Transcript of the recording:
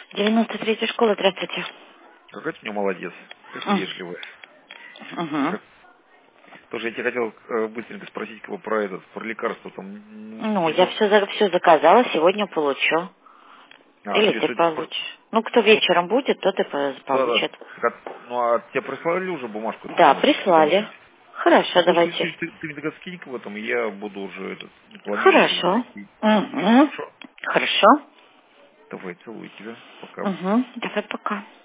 93-я школа, здравствуйте. Какая ты у меня молодец. Как М. вежливая. Мгм. Как... Тоже я тебя хотел быстренько спросить как бы про лекарство. Там Ну, не я за... все заказала, сегодня получу. Или тебе ты сегодня... получишь. Ну, кто вечером будет, тот и Да, да. получит. Ну, а тебе прислали уже бумажку эту Да, там с прислали. уведомлением? Хорошо, Ну, слушай, давайте. ты мне тогда скинь в этом, и я буду уже не планирую сегодня Хорошо. прийти. Угу. Хорошо? Хорошо. Давай, целую тебя. Пока. Угу. Давай пока.